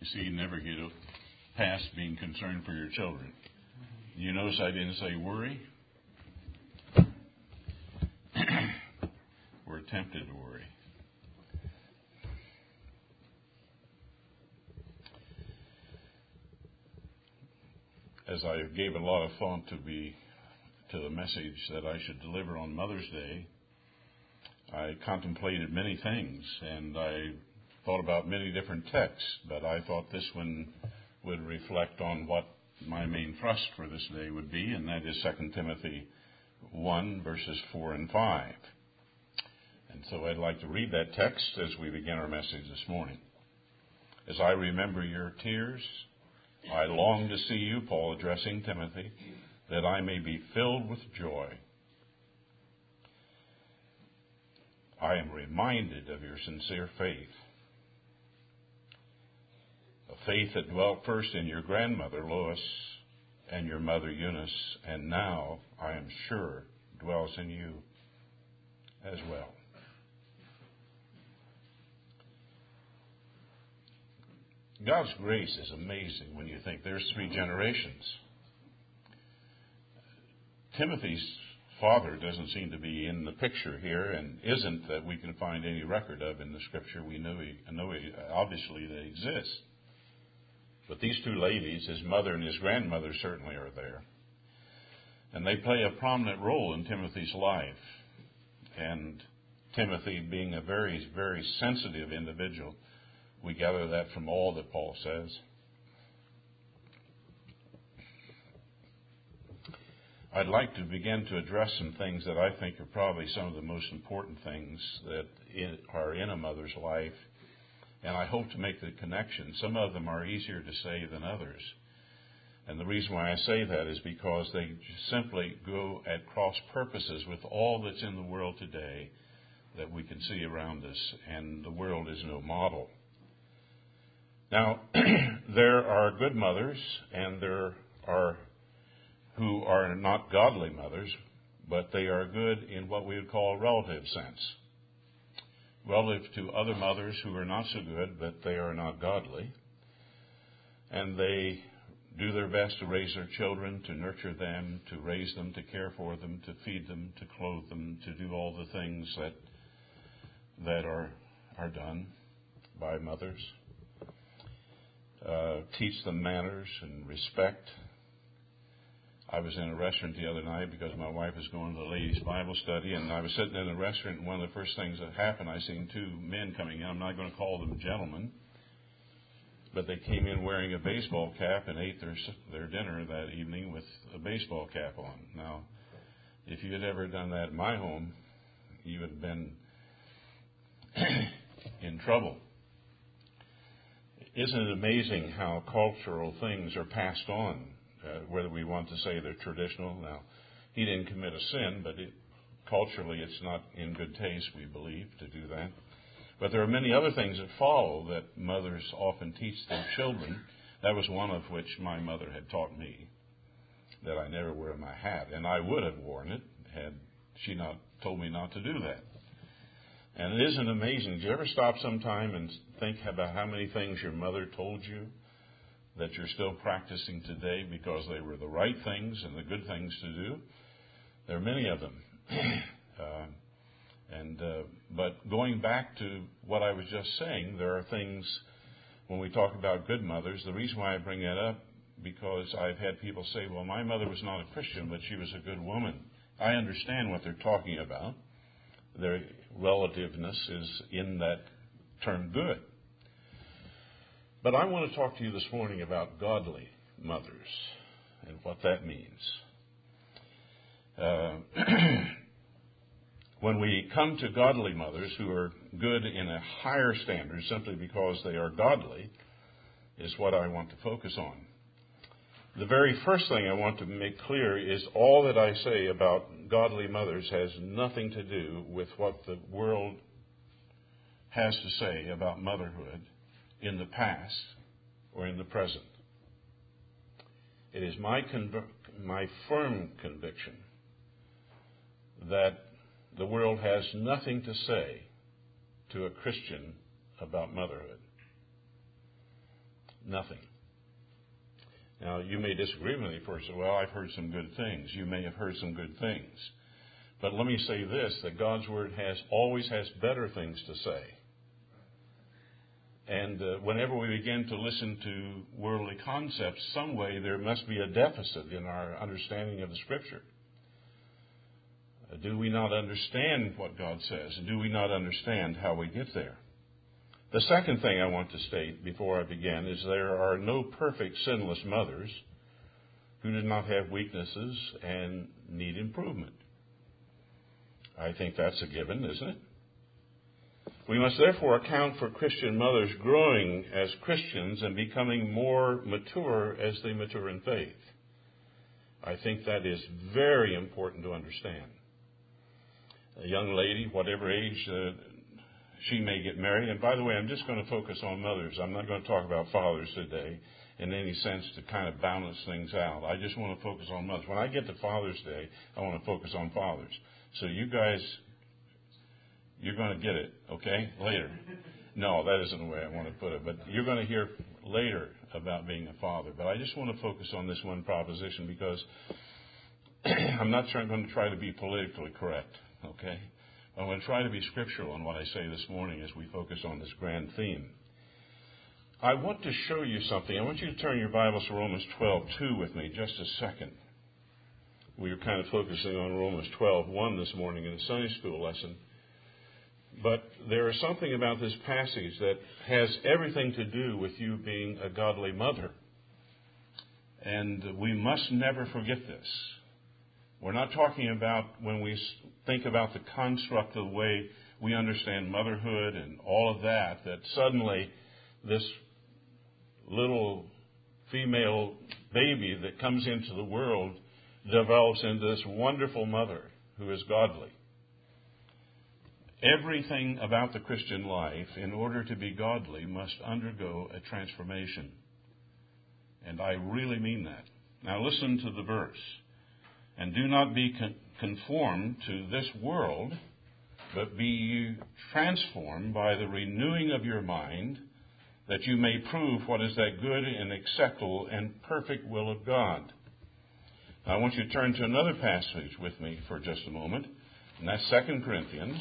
see, you never get past being concerned for your children. You notice I didn't say worry. We're tempted to worry. As I gave a lot of thought to the message that I should deliver on Mother's Day, I contemplated many things, and I thought about many different texts, but I thought this one would reflect on what my main thrust for this day would be, and that is 2 Timothy 1, verses 4 and 5. And so I'd like to read that text as we begin our message this morning. As I remember your tears, I long to see you, Paul addressing Timothy, that I may be filled with joy. I am reminded of your sincere faith, a faith that dwelt first in your grandmother Lois and your mother Eunice, and now, I am sure, dwells in you as well. God's grace is amazing when you think there's 3 generations. Timothy's father doesn't seem to be in the picture here, and isn't that we can find any record of in the Scripture. We know obviously they exist. But these 2 ladies, his mother and his grandmother, certainly are there. And they play a prominent role in Timothy's life. And Timothy, being a very, very sensitive individual, we gather that from all that Paul says. I'd like to begin to address some things that I think are probably some of the most important things that are in a mother's life, and I hope to make the connection. Some of them are easier to say than others. And the reason why I say that is because they simply go at cross purposes with all that's in the world today that we can see around us, and the world is no model. Now, there are good mothers, and there are who are not godly mothers, but they are good in what we would call a relative sense. Relative to other mothers who are not so good, but they are not godly. And they do their best to raise their children, to nurture them, to raise them, to care for them, to feed them, to clothe them, to do all the things that are done by mothers. Teach them manners and respect. I was in a restaurant the other night because my wife was going to the ladies' Bible study, and I was sitting in the restaurant, and one of the first things that happened, I seen 2 men coming in. I'm not going to call them gentlemen, but they came in wearing a baseball cap and ate their dinner that evening with a baseball cap on. Now, if you had ever done that in my home, you would have been in trouble. Isn't it amazing how cultural things are passed on, whether we want to say they're traditional? Now, he didn't commit a sin, but culturally it's not in good taste, we believe, to do that. But there are many other things that follow that mothers often teach their children. That was one of which my mother had taught me, that I never wear my hat. And I would have worn it had she not told me not to do that. And it isn't amazing. Do you ever stop sometime and think about how many things your mother told you that you're still practicing today because they were the right things and the good things to do? There are many of them. But going back to what I was just saying, there are things, when we talk about good mothers, the reason why I bring that up, because I've had people say, well, my mother was not a Christian, but she was a good woman. I understand what they're talking about. Their relativeness is in that term good. But I want to talk to you this morning about godly mothers and what that means. When we come to godly mothers who are good in a higher standard simply because they are godly is what I want to focus on. The very first thing I want to make clear is all that I say about godly mothers has nothing to do with what the world has to say about motherhood in the past or in the present. It is my firm conviction that the world has nothing to say to a Christian about motherhood. Nothing. Now, you may disagree with me first. Well, I've heard some good things. You may have heard some good things. But let me say this, that God's Word always has better things to say. And whenever we begin to listen to worldly concepts, some way there must be a deficit in our understanding of the Scripture. Do we not understand what God says? And do we not understand how we get there? The second thing I want to state before I begin is there are no perfect sinless mothers who do not have weaknesses and need improvement. I think that's a given, isn't it? We must therefore account for Christian mothers growing as Christians and becoming more mature as they mature in faith. I think that is very important to understand. A young lady, whatever age she may get married, and by the way, I'm just going to focus on mothers. I'm not going to talk about fathers today in any sense to kind of balance things out. I just want to focus on mothers. When I get to Father's Day, I want to focus on fathers. So you guys, you're going to get it, okay, later. No, that isn't the way I want to put it, but you're going to hear later about being a father. But I just want to focus on this one proposition because I'm not going to try to be politically correct, okay? I'm going to try to be scriptural in what I say this morning as we focus on this grand theme. I want to show you something. I want you to turn your Bibles to Romans 12:2 with me just a second. We were kind of focusing on Romans 12:1 this morning in the Sunday school lesson. But there is something about this passage that has everything to do with you being a godly mother. And we must never forget this. We're not talking about when we think about the construct of the way we understand motherhood and all of that, that suddenly this little female baby that comes into the world develops into this wonderful mother who is godly. Everything about the Christian life, in order to be godly, must undergo a transformation. And I really mean that. Now listen to the verse. And do not be conformed to this world, but be ye transformed by the renewing of your mind, that you may prove what is that good and acceptable and perfect will of God. Now, I want you to turn to another passage with me for just a moment, and that's 2 Corinthians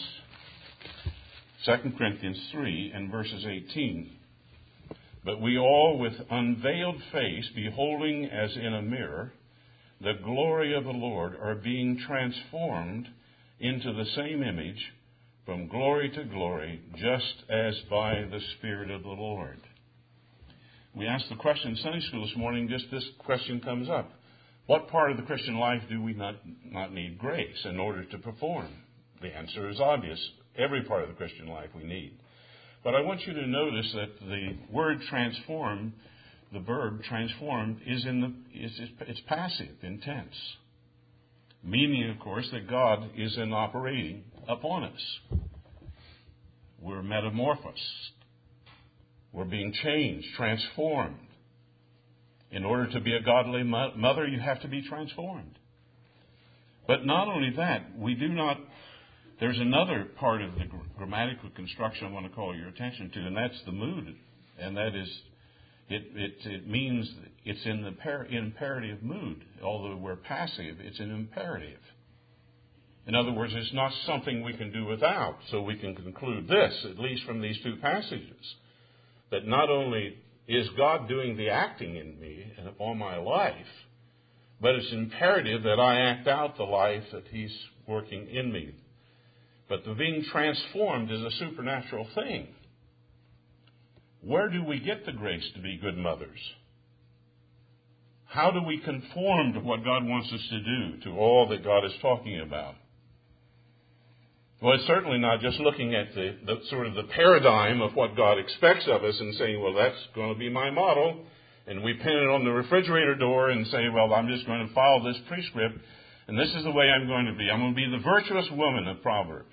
3 and verses 18. But we all with unveiled face, beholding as in a mirror the glory of the Lord, are being transformed into the same image from glory to glory, just as by the Spirit of the Lord. We asked the question in Sunday school this morning, just this question comes up. What part of the Christian life do we not need grace in order to perform? The answer is obvious. Every part of the Christian life we need. But I want you to notice that the word transform, the verb transformed, it's passive, intense. Meaning, of course, that God is operating upon us. We're metamorphosed. We're being changed, transformed. In order to be a godly mother, you have to be transformed. But not only that, there's another part of the grammatical construction I want to call your attention to, and that's the mood. And that is, it means it's in the imperative mood. Although we're passive, it's an imperative. In other words, it's not something we can do without. So we can conclude this, at least from these two passages, that not only is God doing the acting in me and upon my life, but it's imperative that I act out the life that He's working in me. But the being transformed is a supernatural thing. Where do we get the grace to be good mothers? How do we conform to what God wants us to do, to all that God is talking about? Well, it's certainly not just looking at the sort of the paradigm of what God expects of us and saying, well, that's going to be my model. And we pin it on the refrigerator door and say, well, I'm just going to follow this prescript. And this is the way I'm going to be. I'm going to be the virtuous woman of Proverbs.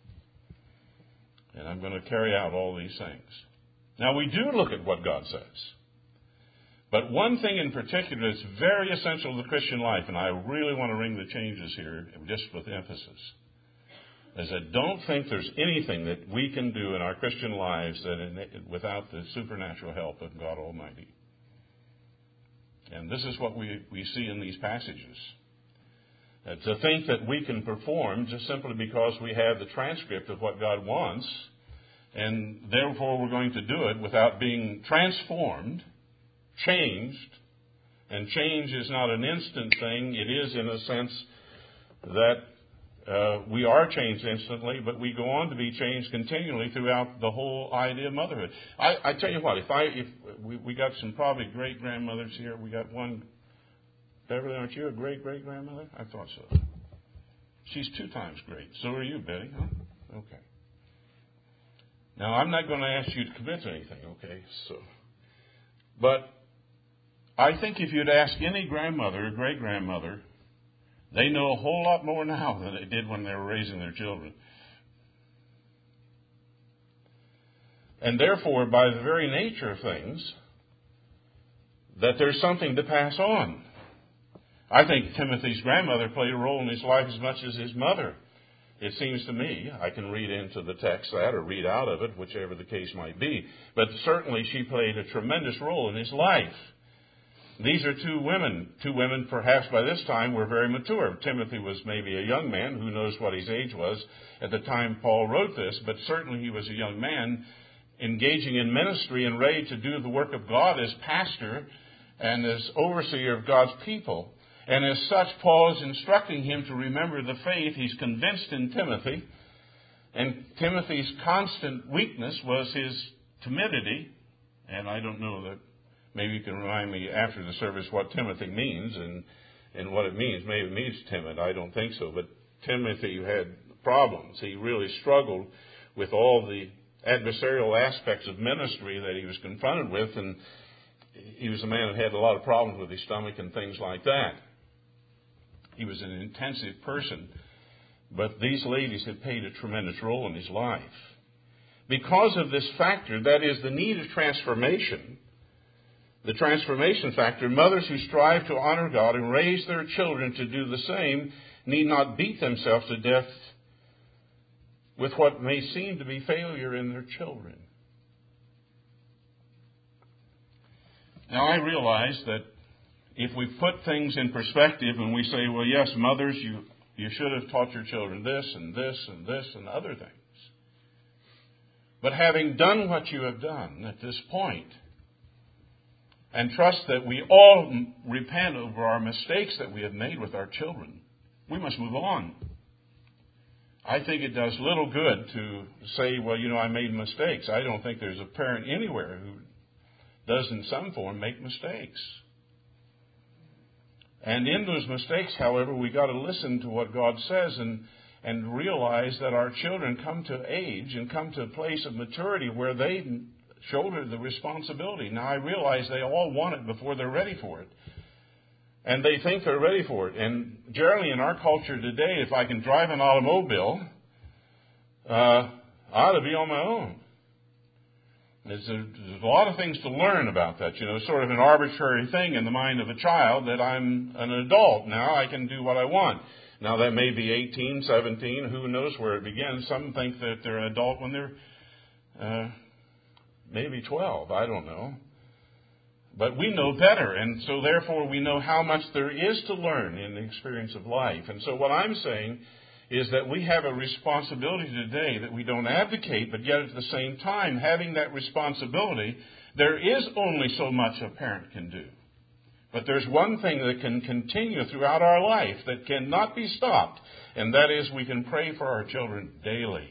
And I'm going to carry out all these things. Now, we do look at what God says. But one thing in particular that's very essential to the Christian life, and I really want to ring the changes here just with emphasis, is that don't think there's anything that we can do in our Christian lives without the supernatural help of God Almighty. And this is what we see in these passages. To think that we can perform just simply because we have the transcript of what God wants, and therefore we're going to do it without being transformed, changed. And change is not an instant thing. It is in a sense that we are changed instantly, but we go on to be changed continually throughout the whole idea of motherhood. I tell you what, if we got some probably great-grandmothers here. We got one. Beverly, aren't you a great-great-grandmother? I thought so. She's 2 times great. So are you, Betty, huh? Okay. Now, I'm not going to ask you to commit to anything, okay? But I think if you'd ask any grandmother or great-grandmother, they know a whole lot more now than they did when they were raising their children. And therefore, by the very nature of things, that there's something to pass on. I think Timothy's grandmother played a role in his life as much as his mother. It seems to me, I can read into the text that or read out of it, whichever the case might be. But certainly she played a tremendous role in his life. These are 2 women. 2 women perhaps by this time were very mature. Timothy was maybe a young man. Who knows what his age was at the time Paul wrote this. But certainly he was a young man engaging in ministry and ready to do the work of God as pastor and as overseer of God's people. And as such, Paul is instructing him to remember the faith he's convinced in Timothy. And Timothy's constant weakness was his timidity. And I don't know that maybe you can remind me after the service what Timothy means and what it means. Maybe it means timid. I don't think so. But Timothy had problems. He really struggled with all the adversarial aspects of ministry that he was confronted with. And he was a man that had a lot of problems with his stomach and things like that. He was an intensive person, but these ladies had played a tremendous role in his life. Because of this factor, that is the need of transformation, the transformation factor, mothers who strive to honor God and raise their children to do the same need not beat themselves to death with what may seem to be failure in their children. Now, I realize that if we put things in perspective and we say, well, yes, mothers, you should have taught your children this and this and this and other things. But having done what you have done at this point, and trust that we all repent over our mistakes that we have made with our children, we must move on. I think it does little good to say, well, I made mistakes. I don't think there's a parent anywhere who does in some form make mistakes. And in those mistakes, however, we got to listen to what God says and realize that our children come to age and come to a place of maturity where they shoulder the responsibility. Now, I realize they all want it before they're ready for it. And they think they're ready for it. And generally in our culture today, if I can drive an automobile, I ought to be on my own. There's a lot of things to learn about that. Sort of an arbitrary thing in the mind of a child that I'm an adult. Now I can do what I want. Now that may be 18, 17, who knows where it begins. Some think that they're an adult when they're maybe 12. I don't know. But we know better, and so therefore we know how much there is to learn in the experience of life. And so what I'm saying is that we have a responsibility today that we don't advocate, but yet at the same time, having that responsibility, there is only so much a parent can do. But there's one thing that can continue throughout our life that cannot be stopped, and that is we can pray for our children daily.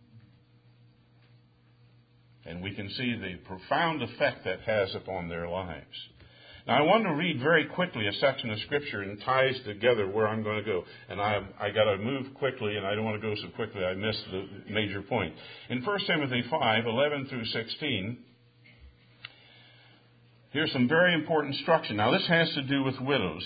And we can see the profound effect that has upon their lives. Now, I want to read very quickly a section of Scripture and ties together where I'm going to go. And I got to move quickly, and I don't want to go so quickly I miss the major point. In 1 Timothy 5, 11 through 16, here's some very important instruction. Now, this has to do with widows.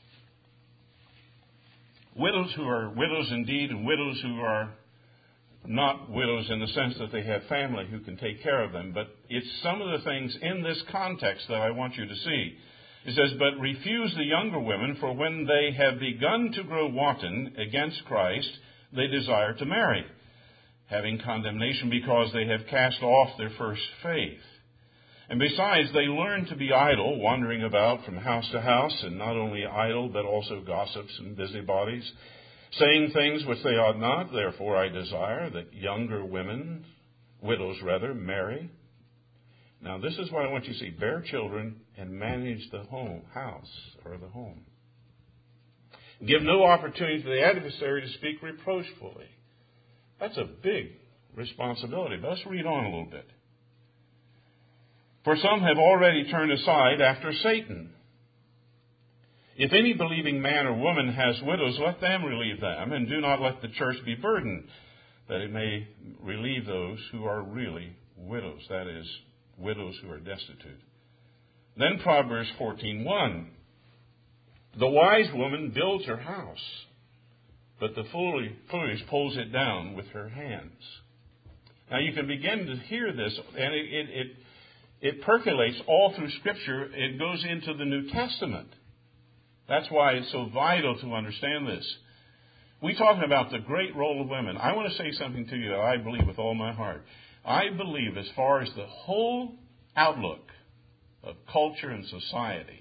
Widows who are widows indeed, and widows who are not widows in the sense that they have family who can take care of them. But it's some of the things in this context that I want you to see. It says, but refuse the younger women, for when they have begun to grow wanton against Christ, they desire to marry, having condemnation because they have cast off their first faith. And besides, they learn to be idle, wandering about from house to house, and not only idle, but also gossips and busybodies, saying things which they ought not. Therefore I desire that younger women, widows rather, marry. Now this is what I want you to see. Bear children and manage the house or the home. Give no opportunity to the adversary to speak reproachfully. That's a big responsibility. But let's read on a little bit. For some have already turned aside after Satan. If any believing man or woman has widows, let them relieve them, and do not let the church be burdened, that it may relieve those who are really widows, that is, widows who are destitute. Then Proverbs 14:1. The wise woman builds her house, but the foolish pulls it down with her hands. Now you can begin to hear this, and it percolates all through Scripture. It goes into the New Testament. That's why it's so vital to understand this. We're talking about the great role of women. I want to say something to you that I believe with all my heart. I believe as far as the whole outlook of culture and society,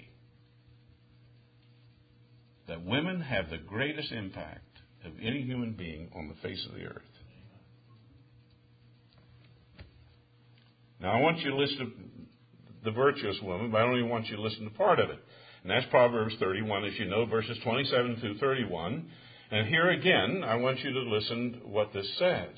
that women have the greatest impact of any human being on the face of the earth. Now, I want you to listen to the virtuous woman, but I only want you to listen to part of it. And that's Proverbs 31, as you know, verses 27 through 31. And here again, I want you to listen to what this says.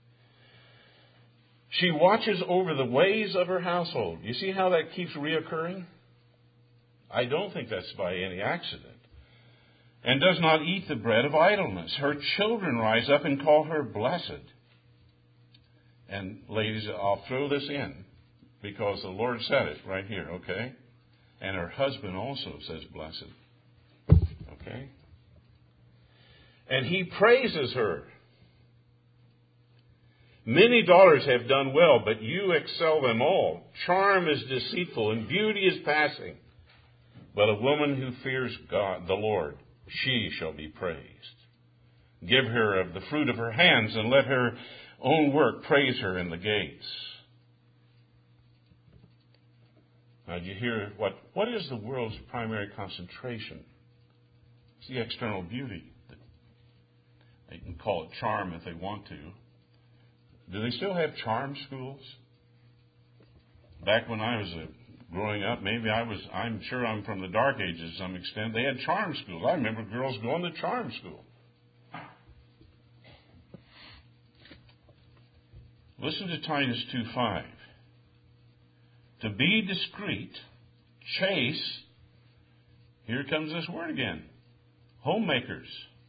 She watches over the ways of her household. You see how that keeps reoccurring? I don't think that's by any accident. And does not eat the bread of idleness. Her children rise up and call her blessed. And ladies, I'll throw this in because the Lord said it right here, okay? And her husband also says blessed. Okay? And he praises her. Many daughters have done well, but you excel them all. Charm is deceitful and beauty is passing. But a woman who fears God, the Lord, she shall be praised. Give her of the fruit of her hands, and let her own work praise her in the gates. Now, do you hear what is the world's primary concentration? It's the external beauty. They can call it charm if they want to. Do they still have charm schools? Back when I was growing up, I'm sure I'm from the dark ages to some extent. They had charm schools. I remember girls going to charm school. Listen to Titus 2:5. To be discreet, chaste, here comes this word again, homemakers,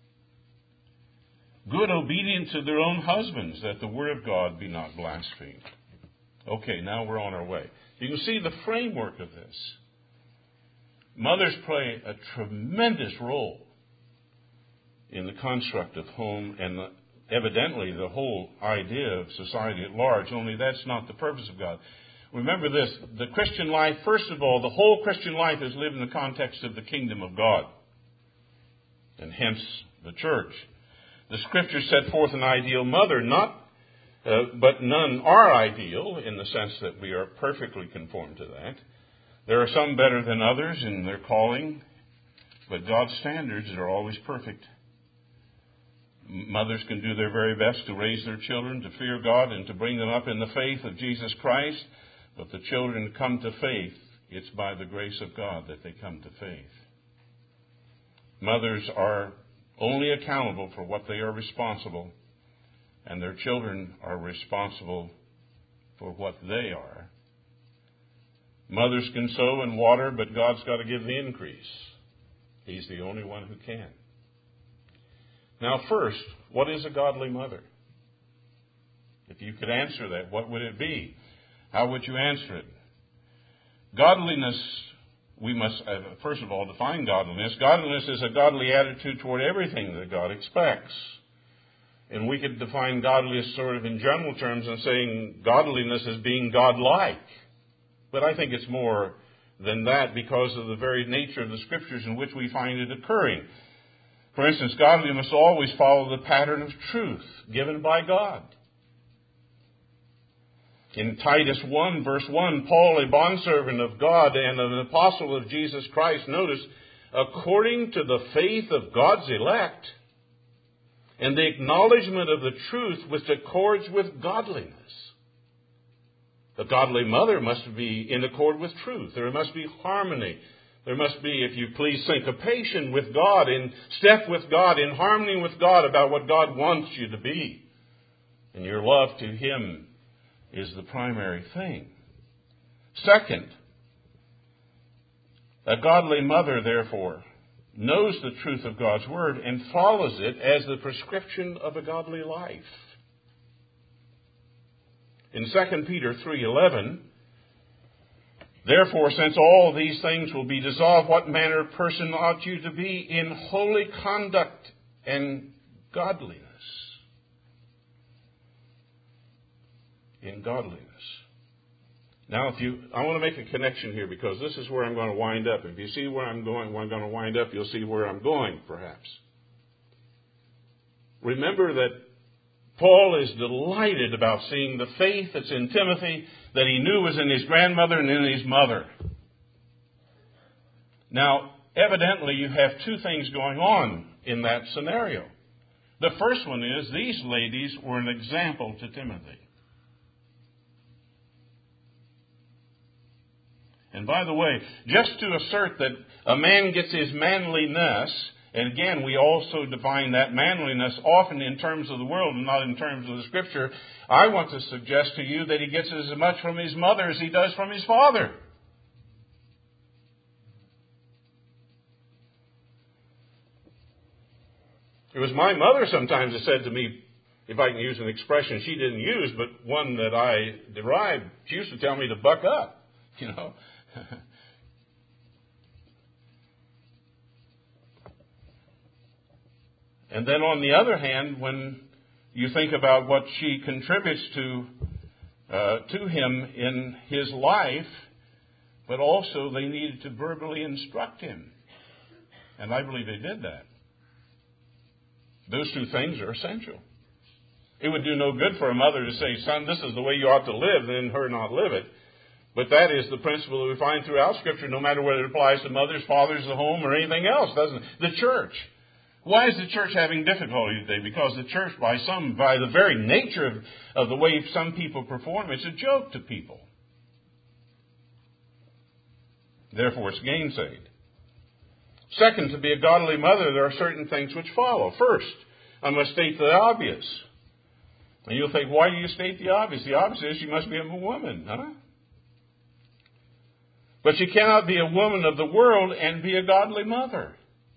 good, obedient to their own husbands, that the word of God be not blasphemed. Okay, now we're on our way. You can see the framework of this. Mothers play a tremendous role in the construct of home and evidently the whole idea of society at large, only that's not the purpose of God. Remember this, the Christian life, first of all, the whole Christian life is lived in the context of the kingdom of God, and hence the church. The Scriptures set forth an ideal mother, but none are ideal in the sense that we are perfectly conformed to that. There are some better than others in their calling, but God's standards are always perfect. Mothers can do their very best to raise their children, to fear God, and to bring them up in the faith of Jesus Christ. But the children come to faith. It's by the grace of God that they come to faith. Mothers are only accountable for what they are responsible, and their children are responsible for what they are. Mothers can sow and water, but God's got to give the increase. He's the only one who can. Now first, what is a godly mother? If you could answer that, what would it be? How would you answer it? Godliness, we must, first of all, define godliness. Godliness is a godly attitude toward everything that God expects. And we could define godliness sort of in general terms and saying godliness as being godlike. But I think it's more than that because of the very nature of the Scriptures in which we find it occurring. For instance, godliness must always follow the pattern of truth given by God. In Titus 1, verse 1, Paul, a bondservant of God and an apostle of Jesus Christ, notice, according to the faith of God's elect and the acknowledgement of the truth which accords with godliness. The godly mother must be in accord with truth. There must be harmony. There must be, if you please, syncopation with God, in step with God, in harmony with God about what God wants you to be. And your love to Him is the primary thing. Second, a godly mother, therefore, knows the truth of God's Word and follows it as the prescription of a godly life. In 2 Peter 3:11, therefore, since all these things will be dissolved, what manner of person ought you to be in holy conduct and godliness? In godliness. Now, I want to make a connection here because this is where I'm going to wind up. If you see where I'm going to wind up, you'll see where I'm going, perhaps. Remember that Paul is delighted about seeing the faith that's in Timothy that he knew was in his grandmother and in his mother. Now, evidently, you have two things going on in that scenario. The first one is these ladies were an example to Timothy. And by the way, just to assert that a man gets his manliness, and again, we also define that manliness often in terms of the world and not in terms of the Scripture, I want to suggest to you that he gets as much from his mother as he does from his father. It was my mother sometimes that said to me, if I can use an expression she didn't use, but one that I derived, she used to tell me to buck up, And then on the other hand, when you think about what she contributes to him in his life, but also they needed to verbally instruct him. And I believe they did that. Those two things are essential. It would do no good for a mother to say, son, this is the way you ought to live, then her not live it. But that is the principle that we find throughout Scripture, no matter whether it applies to mothers, fathers, the home, or anything else, doesn't it? The church. Why is the church having difficulty today? Because the church, by the very nature of the way some people perform, it's a joke to people. Therefore, it's gainsaid. Second, to be a godly mother, there are certain things which follow. First, I must state the obvious. And you'll think, why do you state the obvious? The obvious is she must be a woman, huh? But she cannot be a woman of the world and be a godly mother.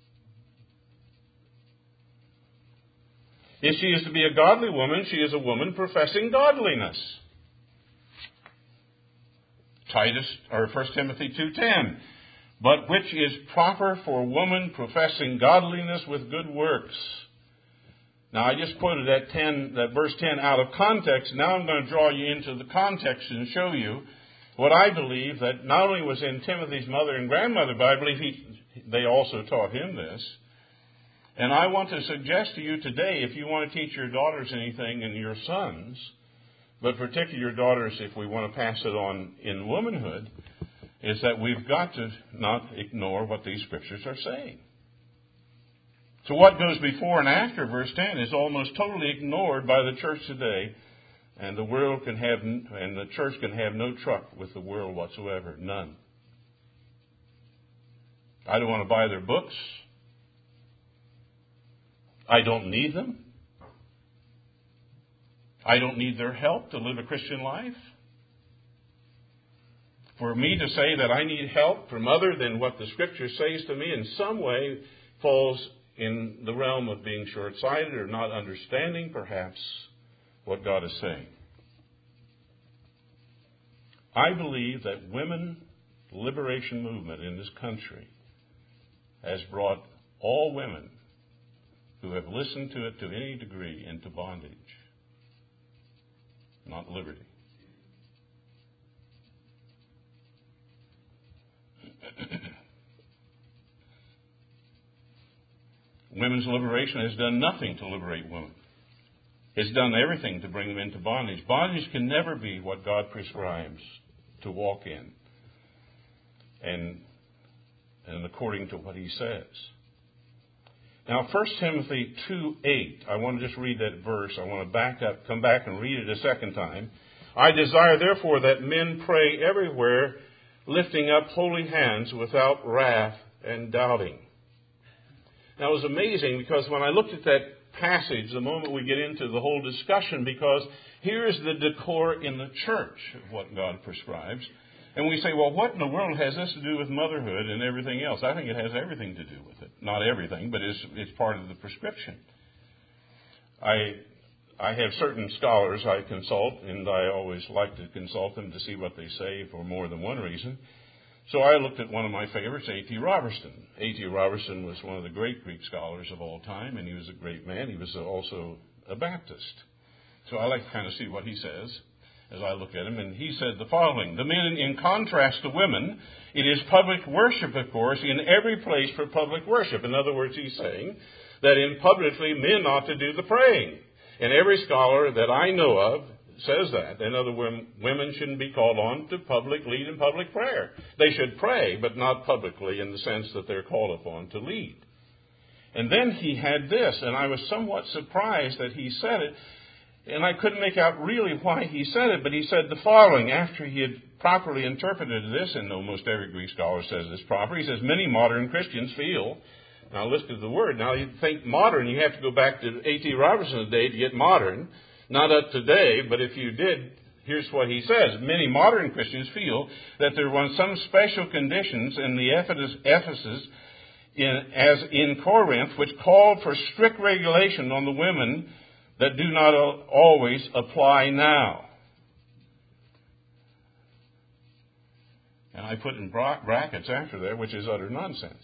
If she is to be a godly woman, she is a woman professing godliness. 1 Timothy 2:10. But which is proper for woman professing godliness with good works. Now, I just quoted that verse 10 out of context. Now I'm going to draw you into the context and show you what I believe that not only was in Timothy's mother and grandmother, but I believe they also taught him this. And I want to suggest to you today, if you want to teach your daughters anything and your sons, but particularly your daughters if we want to pass it on in womanhood, is that we've got to not ignore what these Scriptures are saying. So what goes before and after verse 10 is almost totally ignored by the church today. And the church can have no truck with the world whatsoever. None. I don't want to buy their books. I don't need them. I don't need their help to live a Christian life. For me to say that I need help from other than what the Scripture says to me in some way falls in the realm of being short-sighted or not understanding, perhaps, what God is saying. I believe that women liberation movement in this country has brought all women who have listened to it to any degree into bondage, not liberty. Women's liberation has done nothing to liberate women. has done everything to bring them into bondage. Bondage can never be what God prescribes to walk in, and according to what He says. Now, 1 Timothy 2:8, I want to just read that verse. I want to back up, come back and read it a second time. I desire, therefore, that men pray everywhere, lifting up holy hands without wrath and doubting. Now, it was amazing because when I looked at that passage, the moment we get into the whole discussion, because here's the decor in the church of what God prescribes. And we say, well, what in the world has this to do with motherhood and everything else? I think it has everything to do with it. Not everything, but it's part of the prescription. I have certain scholars I consult, and I always like to consult them to see what they say for more than one reason. So I looked at one of my favorites, A.T. Robertson. A.T. Robertson was one of the great Greek scholars of all time, and he was a great man. He was also a Baptist. So I like to kind of see what he says as I look at him. And he said the following: the men, in contrast to women, it is public worship, of course, in every place for public worship. In other words, he's saying that in publicly men ought to do the praying. And every scholar that I know of says that. In other words, women shouldn't be called on to lead in public prayer. They should pray, but not publicly in the sense that they're called upon to lead. And then he had this, and I was somewhat surprised that he said it, and I couldn't make out really why he said it, but he said the following, after he had properly interpreted this, and almost every Greek scholar says this proper. He says, many modern Christians feel, now listen to the word, now you think modern, you have to go back to A.T. Robertson's day to get modern, not up to today, but if you did, here's what he says. Many modern Christians feel that there were some special conditions in the Ephesus, as in Corinth, which called for strict regulation on the women that do not always apply now. And I put in brackets after there, which is utter nonsense.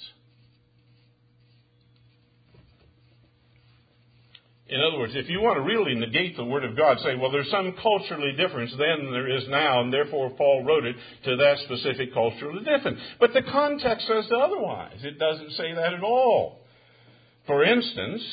In other words, if you want to really negate the Word of God, say, well, there's some culturally difference then than there is now, and therefore Paul wrote it to that specific culturally difference. But the context says otherwise. It doesn't say that at all. For instance,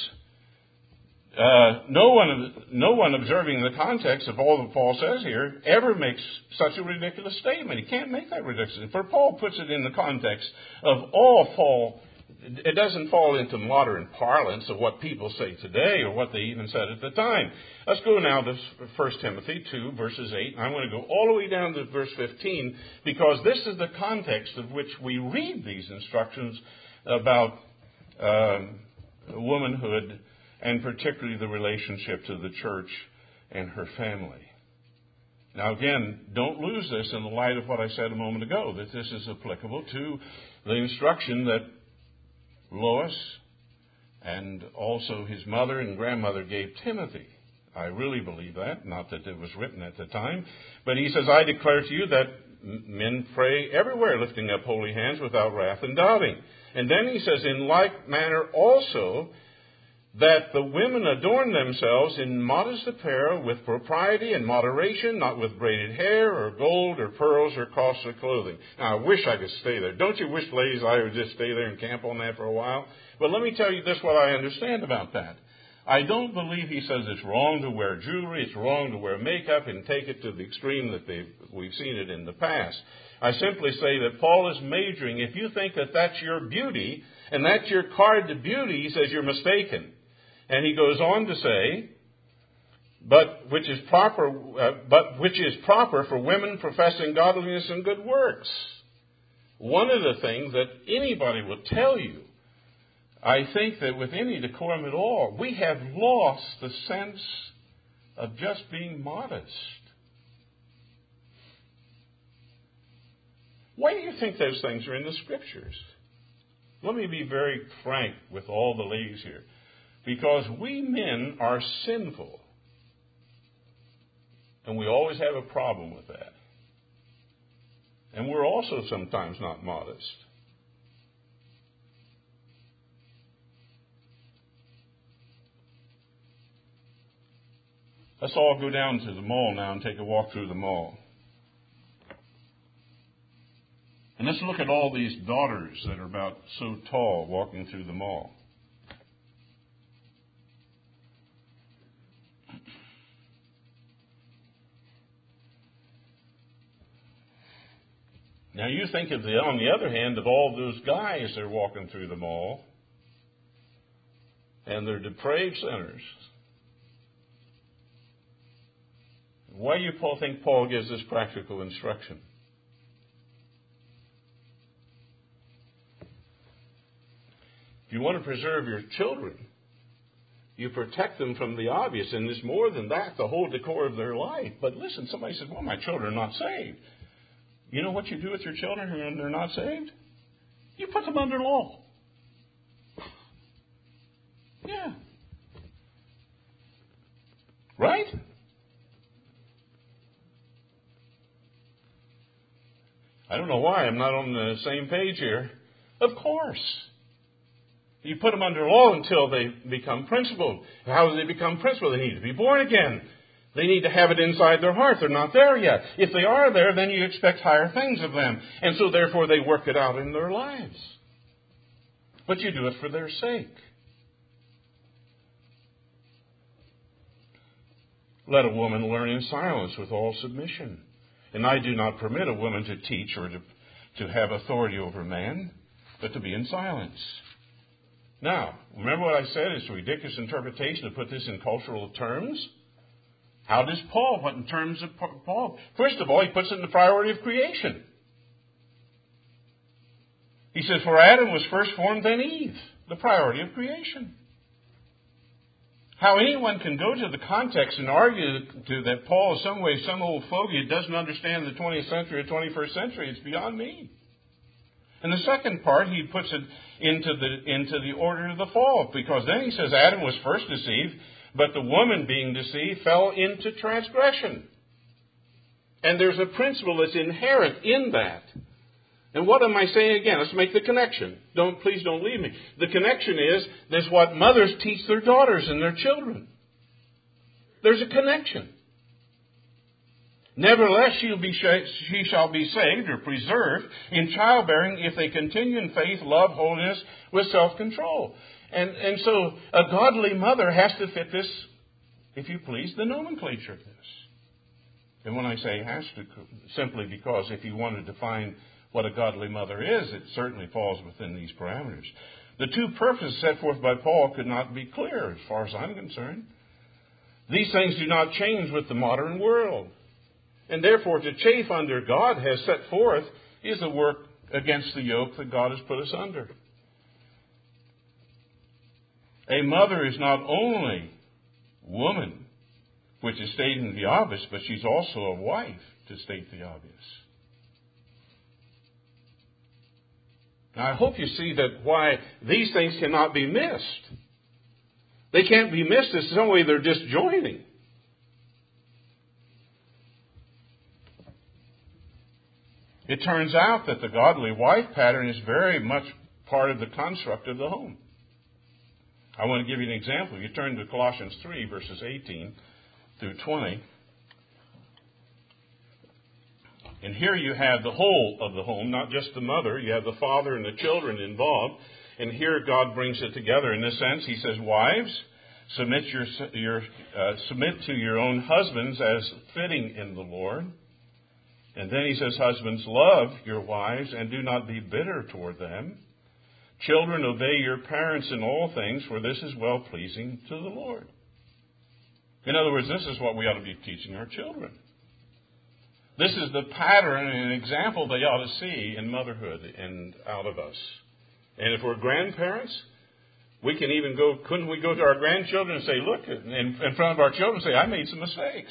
no one observing the context of all that Paul says here ever makes such a ridiculous statement. He can't make that ridiculous. For Paul puts it in the context of all fall. It doesn't fall into modern parlance of what people say today or what they even said at the time. Let's go now to 1 Timothy 2, verses 8. And I want to go all the way down to verse 15 because this is the context of which we read these instructions about womanhood and particularly the relationship to the church and her family. Now again, don't lose this in the light of what I said a moment ago, that this is applicable to the instruction that Lois and also his mother and grandmother gave Timothy. I really believe that, not that it was written at the time. But he says, I declare to you that men pray everywhere, lifting up holy hands without wrath and doubting. And then he says, in like manner also, that the women adorn themselves in modest apparel with propriety and moderation, not with braided hair or gold or pearls or costly clothing. Now, I wish I could stay there. Don't you wish, ladies, I would just stay there and camp on that for a while? But let me tell you this, what I understand about that. I don't believe he says it's wrong to wear jewelry, it's wrong to wear makeup and take it to the extreme that we've seen it in the past. I simply say that Paul is majoring. If you think that that's your beauty and that's your card to beauty, he says you're mistaken. And he goes on to say, but which is proper for women professing godliness and good works. One of the things that anybody will tell you, I think that with any decorum at all, we have lost the sense of just being modest. Why do you think those things are in the Scriptures? Let me be very frank with all the ladies here. Because we men are sinful. And we always have a problem with that. And we're also sometimes not modest. Let's all go down to the mall now and take a walk through the mall. And let's look at all these daughters that are about so tall walking through the mall. Now you think of on the other hand, of all those guys that are walking through the mall, and they're depraved sinners. Why do you think Paul gives this practical instruction? If you want to preserve your children, you protect them from the obvious, and it's more than that, the whole decor of their life. But listen, somebody says, well, my children are not saved. You know what you do with your children when they're not saved? You put them under law. Yeah. Right? I don't know why I'm not on the same page here. Of course. You put them under law until they become principled. How do they become principled? They need to be born again. They need to have it inside their heart. They're not there yet. If they are there, then you expect higher things of them. And so therefore they work it out in their lives. But you do it for their sake. Let a woman learn in silence with all submission. And I do not permit a woman to teach or to have authority over man, but to be in silence. Now, remember what I said? It's a ridiculous interpretation to put this in cultural terms. How does Paul put in terms of Paul? First of all, he puts it in the priority of creation. He says, for Adam was first formed, then Eve. The priority of creation. How anyone can go to the context and argue that Paul is some way some old fogey that doesn't understand the 20th century or 21st century, it's beyond me. And the second part, he puts it into the order of the fall, because then he says Adam was first deceived, but the woman being deceived fell into transgression. And there's a principle that's inherent in that. And what am I saying again? Let's make the connection. Please don't leave me. The connection is, that's what mothers teach their daughters and their children. There's a connection. Nevertheless, she shall be saved or preserved in childbearing if they continue in faith, love, holiness, with self-control. And so a godly mother has to fit this, if you please, the nomenclature of this. And when I say has to, simply because if you want to define what a godly mother is, it certainly falls within these parameters. The two purposes set forth by Paul could not be clearer as far as I'm concerned. These things do not change with the modern world. And therefore, to chafe under God has set forth is the work against the yoke that God has put us under. A mother is not only woman, which is stating the obvious, but she's also a wife, to state the obvious. Now, I hope you see that why these things cannot be missed. They can't be missed in some way they're disjoining. It turns out that the godly wife pattern is very much part of the construct of the home. I want to give you an example. You turn to Colossians 3, verses 18 through 20. And here you have the whole of the home, not just the mother. You have the father and the children involved. And here God brings it together in this sense. He says, wives, submit to your own husbands as fitting in the Lord. And then he says, husbands, love your wives and do not be bitter toward them. Children, obey your parents in all things, for this is well-pleasing to the Lord. In other words, this is what we ought to be teaching our children. This is the pattern and example they ought to see in motherhood and out of us. And if we're grandparents, we can even couldn't we go to our grandchildren and say, look, in front of our children, say, I made some mistakes.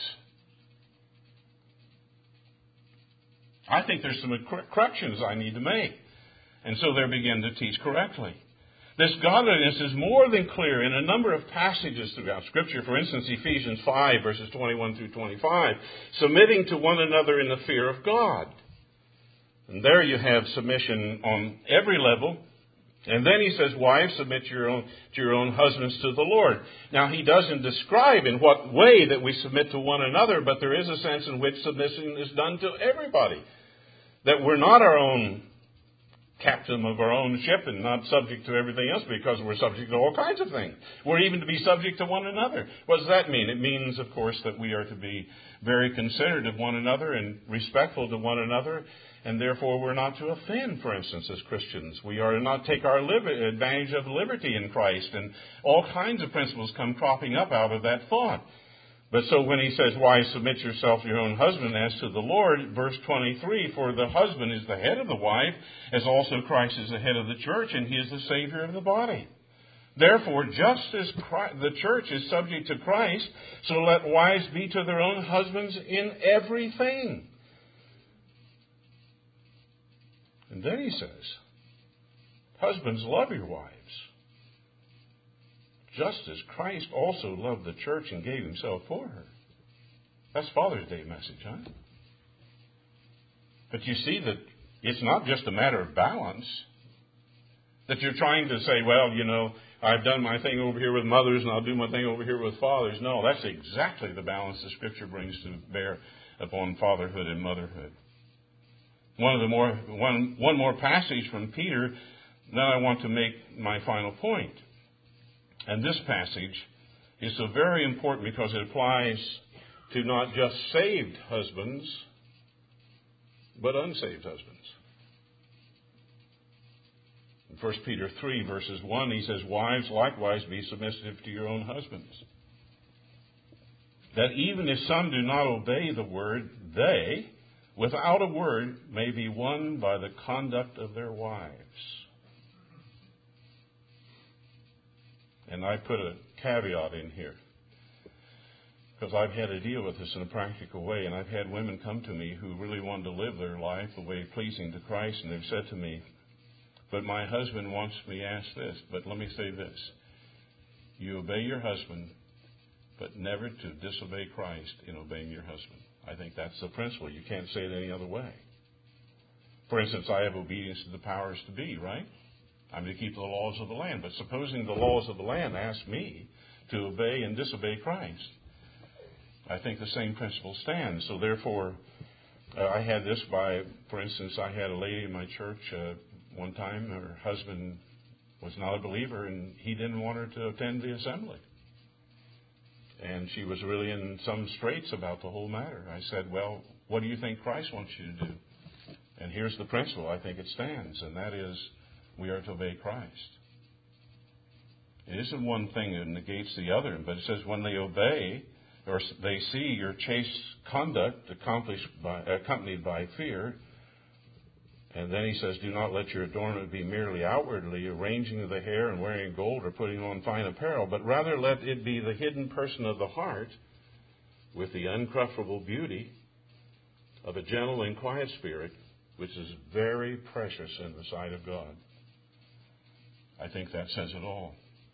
I think there's some corrections I need to make. And so they begin to teach correctly. This godliness is more than clear in a number of passages throughout Scripture. For instance, Ephesians 5, verses 21 through 25. Submitting to one another in the fear of God. And there you have submission on every level. And then he says, wives, submit to your own husbands to the Lord. Now, he doesn't describe in what way that we submit to one another, but there is a sense in which submission is done to everybody. That we're not our own captain of our own ship and not subject to everything else, because we're subject to all kinds of things. We're even to be subject to one another. What does that mean? It means, of course, that we are to be very considerate of one another and respectful to one another, and therefore we're not to offend, for instance, as Christians. We are to not take our advantage of liberty in Christ, and all kinds of principles come cropping up out of that thought. But so when he says, wives, submit yourself to your own husband as to the Lord, verse 23, for the husband is the head of the wife, as also Christ is the head of the church, and he is the Savior of the body. Therefore, just as the church is subject to Christ, so let wives be to their own husbands in everything. And then he says, husbands, love your wives, just as Christ also loved the church and gave himself for her. That's Father's Day message, huh? But you see that it's not just a matter of balance, that you're trying to say, well, you know, I've done my thing over here with mothers and I'll do my thing over here with fathers. No, that's exactly the balance the Scripture brings to bear upon fatherhood and motherhood. One more passage from Peter, then I want to make my final point. And this passage is so very important because it applies to not just saved husbands, but unsaved husbands. In 1 Peter 3, verses 1, he says, wives, likewise be submissive to your own husbands, that even if some do not obey the word, they, without a word, may be won by the conduct of their wives. And I put a caveat in here, because I've had to deal with this in a practical way, and I've had women come to me who really wanted to live their life the way pleasing to Christ, and they've said to me, but my husband wants me to ask this, but let me say this. You obey your husband, but never to disobey Christ in obeying your husband. I think that's the principle. You can't say it any other way. For instance, I have obedience to the powers to be, right? I'm to keep the laws of the land. But supposing the laws of the land ask me to obey and disobey Christ, I think the same principle stands. So therefore, I had this for instance, I had a lady in my church one time. Her husband was not a believer, and he didn't want her to attend the assembly. And she was really in some straits about the whole matter. I said, well, what do you think Christ wants you to do? And here's the principle. I think it stands, and that is, we are to obey Christ. It isn't one thing that negates the other, but it says when they obey, or they see your chaste conduct accompanied by fear, and then he says, do not let your adornment be merely outwardly arranging of the hair and wearing gold or putting on fine apparel, but rather let it be the hidden person of the heart with the uncorruptible beauty of a gentle and quiet spirit, which is very precious in the sight of God. I think that says it all.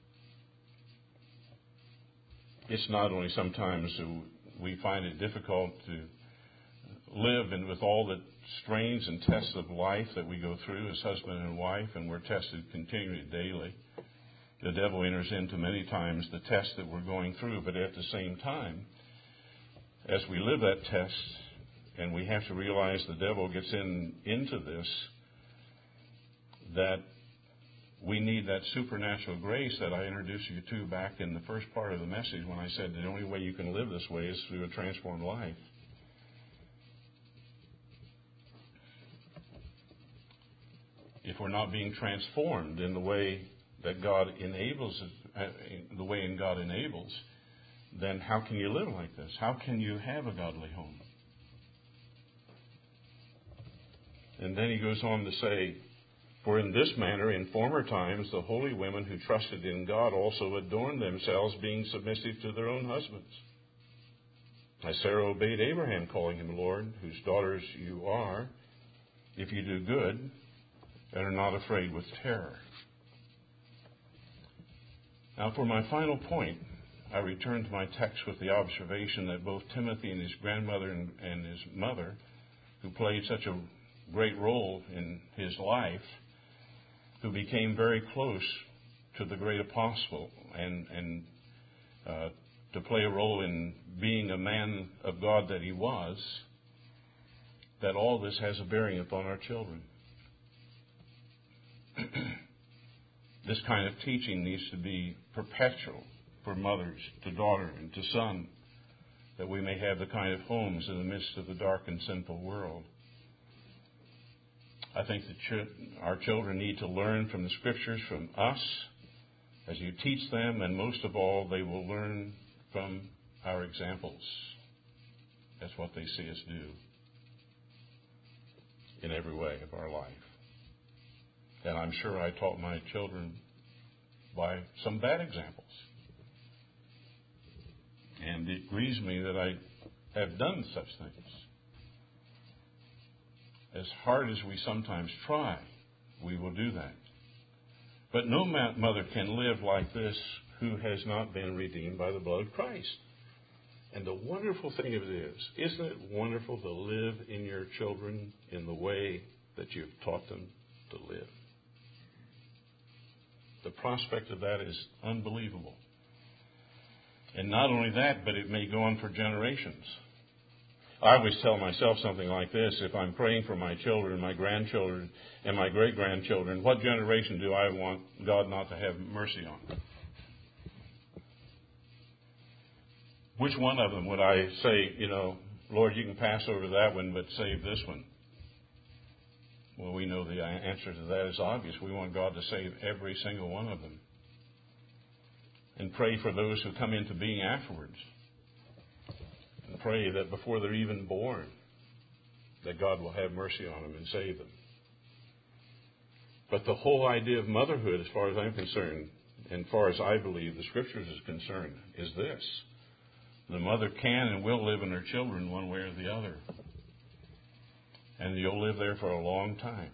It's not only sometimes we find it difficult to live and with all the strains and tests of life that we go through as husband and wife, and we're tested continually daily. The devil enters into many times the test that we're going through, but at the same time, as we live that test, and we have to realize the devil gets into this, that we need that supernatural grace that I introduced you to back in the first part of the message when I said the only way you can live this way is through a transformed life. If we're not being transformed in the way that God enables, the way in God enables, then how can you live like this? How can you have a godly home? And then he goes on to say, for in this manner, in former times, the holy women who trusted in God also adorned themselves, being submissive to their own husbands. As Sarah obeyed Abraham, calling him Lord, whose daughters you are, if you do good, and are not afraid with terror. Now, for my final point, I return to my text with the observation that both Timothy and his grandmother and his mother, who played such a great role in his life, who became very close to the great apostle and to play a role in being a man of God that he was, that all this has a bearing upon our children. This kind of teaching needs to be perpetual for mothers to daughter and to son, that we may have the kind of homes in the midst of the dark and sinful world. I think that our children need to learn from the Scriptures, from us, as you teach them, and most of all, they will learn from our examples. That's what they see us do in every way of our life. And I'm sure I taught my children by some bad examples. And it grieves me that I have done such things. As hard as we sometimes try, we will do that. But no mother can live like this who has not been redeemed by the blood of Christ. And the wonderful thing of it is, isn't it wonderful to live in your children in the way that you've taught them to live? The prospect of that is unbelievable. And not only that, but it may go on for generations. I always tell myself something like this: if I'm praying for my children, my grandchildren, and my great-grandchildren, what generation do I want God not to have mercy on? Which one of them would I say, Lord, you can pass over that one, but save this one? Well, we know the answer to that is obvious. We want God to save every single one of them. And pray for those who come into being afterwards. And pray that before they're even born, that God will have mercy on them and save them. But the whole idea of motherhood, as far as I'm concerned, and as far as I believe the Scriptures is concerned, is this: the mother can and will live in her children one way or the other. And you'll live there for a long time.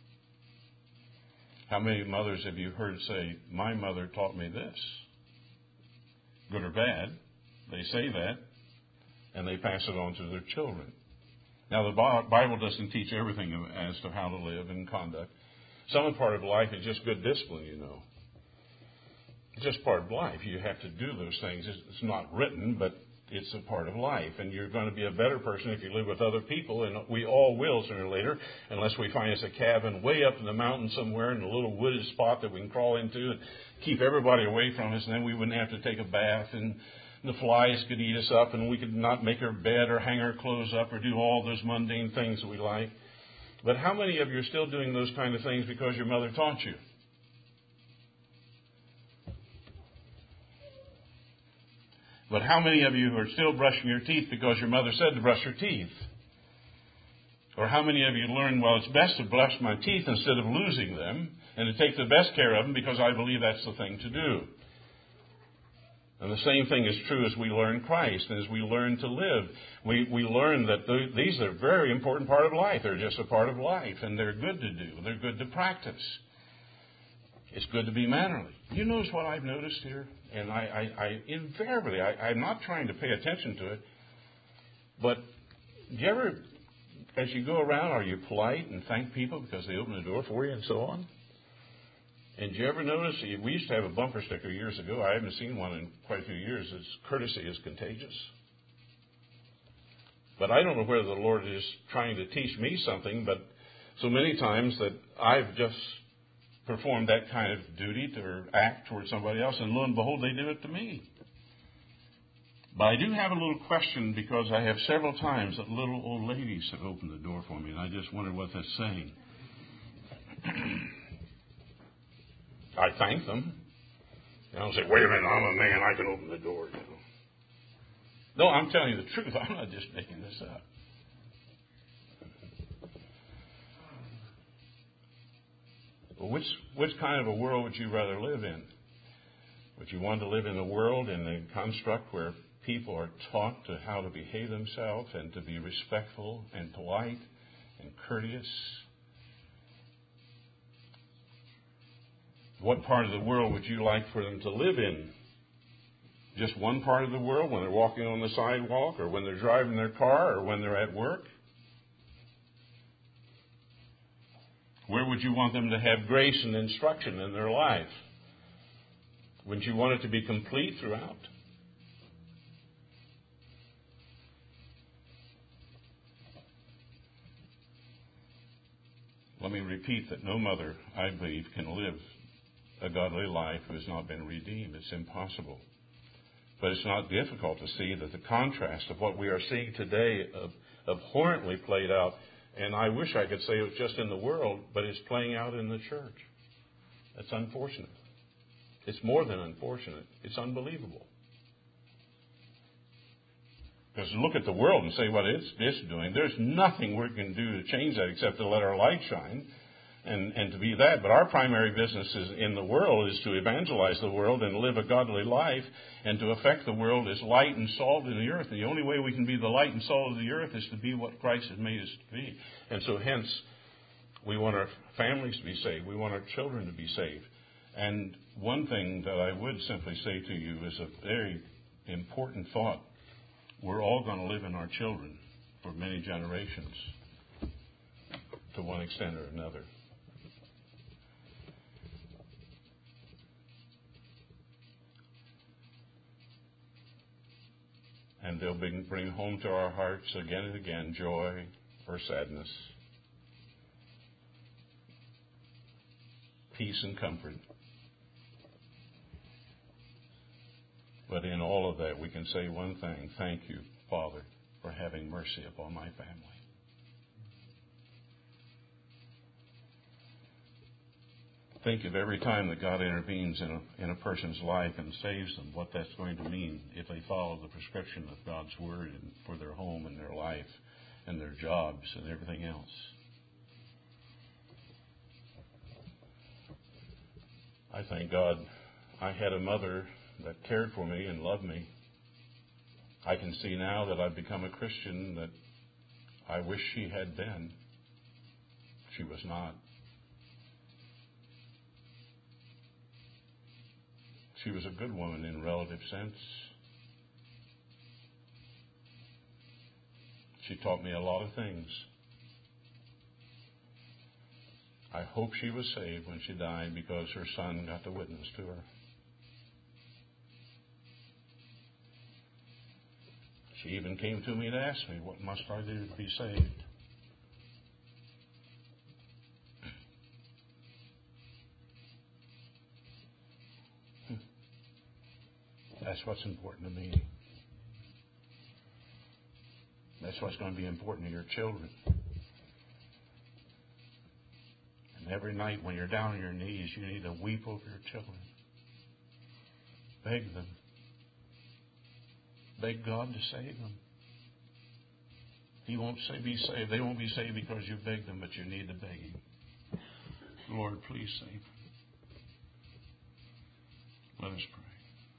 How many mothers have you heard say, my mother taught me this? Good or bad, they say that, and they pass it on to their children. Now, the Bible doesn't teach everything as to how to live and conduct. Some part of life is just good discipline, It's just part of life. You have to do those things. It's not written, but it's a part of life. And you're going to be a better person if you live with other people, and we all will sooner or later, unless we find us a cabin way up in the mountain somewhere in a little wooded spot that we can crawl into and keep everybody away from us, and then we wouldn't have to take a bath, and the flies could eat us up, and we could not make our bed or hang our clothes up or do all those mundane things that we like. But how many of you are still doing those kind of things because your mother taught you? But how many of you are still brushing your teeth because your mother said to brush your teeth? Or how many of you learned, well, it's best to brush my teeth instead of losing them, and to take the best care of them because I believe that's the thing to do? And the same thing is true as we learn Christ and as we learn to live. We learn that these are a very important part of life. They're just a part of life, and they're good to do. They're good to practice. It's good to be mannerly. You notice what I've noticed here? And I invariably, I'm not trying to pay attention to it, but do you ever, as you go around, are you polite and thank people because they open the door for you and so on? And do you ever notice, we used to have a bumper sticker years ago. I haven't seen one in quite a few years. It's courtesy is contagious. But I don't know whether the Lord is trying to teach me something, but so many times that I've just performed that kind of duty or act towards somebody else, and lo and behold, they do it to me. But I do have a little question, because I have several times that little old ladies have opened the door for me, and I just wonder what that's saying. I thank them. I don't say, wait a minute, I'm a man, I can open the door. No, I'm telling you the truth. I'm not just making this up. Well, which kind of a world would you rather live in? Would you want to live in a world in a construct where people are taught to how to behave themselves and to be respectful and polite and courteous? What part of the world would you like for them to live in? Just one part of the world, when they're walking on the sidewalk, or when they're driving their car, or when they're at work? Where would you want them to have grace and instruction in their life? Wouldn't you want it to be complete throughout? Let me repeat that no mother, I believe, can live a godly life who has not been redeemed. It's impossible. But it's not difficult to see that the contrast of what we are seeing today abhorrently played out, and I wish I could say it was just in the world, but it's playing out in the church. That's unfortunate. It's more than unfortunate. It's unbelievable. Because look at the world and say what it's doing. There's nothing we can do to change that except to let our light shine and to be that. But our primary business in the world is to evangelize the world and live a godly life and to affect the world as light and salt in the earth. And the only way we can be the light and salt of the earth is to be what Christ has made us to be. And so hence, we want our families to be saved. We want our children to be saved. And one thing that I would simply say to you is a very important thought. We're all going to live in our children for many generations to one extent or another. And they'll bring home to our hearts again and again joy or sadness, peace and comfort. But in all of that, we can say one thing: thank you, Father, for having mercy upon my family. Think of every time that God intervenes in a person's life and saves them, what that's going to mean if they follow the prescription of God's Word for their home and their life and their jobs and everything else. I thank God I had a mother that cared for me and loved me. I can see now that I've become a Christian that I wish she had been. She was not. She was a good woman in relative sense. She taught me a lot of things. I hope she was saved when she died because her son got to witness to her. She even came to me to ask me, what must I do to be saved? That's what's important to me. That's what's going to be important to your children. And every night when you're down on your knees, you need to weep over your children. Beg them. Beg God to save them. He won't be saved. They won't be saved because you beg them, but you need to beg Him. Lord, please save them. Let us pray.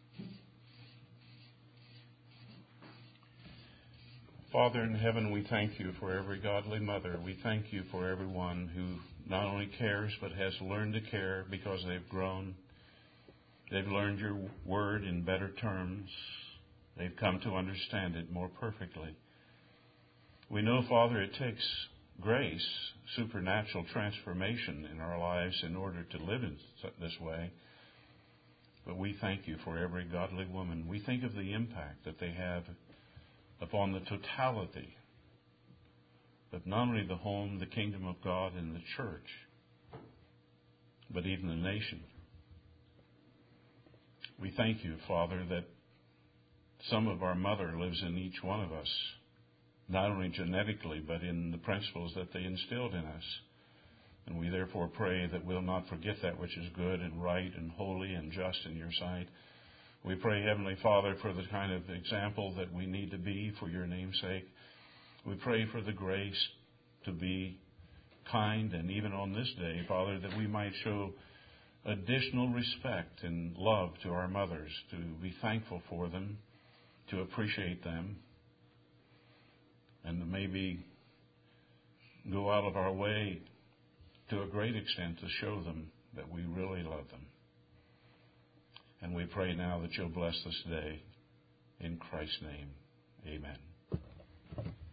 Father in heaven, we thank you for every godly mother. We thank you for everyone who not only cares, but has learned to care because they've grown. They've learned your word in better terms. They've come to understand it more perfectly. We know, Father, it takes grace, supernatural transformation in our lives in order to live in this way. But we thank you for every godly woman. We think of the impact that they have upon the totality of not only the home, the kingdom of God, and the church, but even the nation. We thank you, Father, that some of our mother lives in each one of us, not only genetically, but in the principles that they instilled in us. And we therefore pray that we'll not forget that which is good and right and holy and just in your sight. We pray, Heavenly Father, for the kind of example that we need to be for your name's sake. We pray for the grace to be kind, and even on this day, Father, that we might show additional respect and love to our mothers, to be thankful for them, to appreciate them, and to maybe go out of our way to a great extent to show them that we really love them. And we pray now that you'll bless this day. In Christ's name, amen.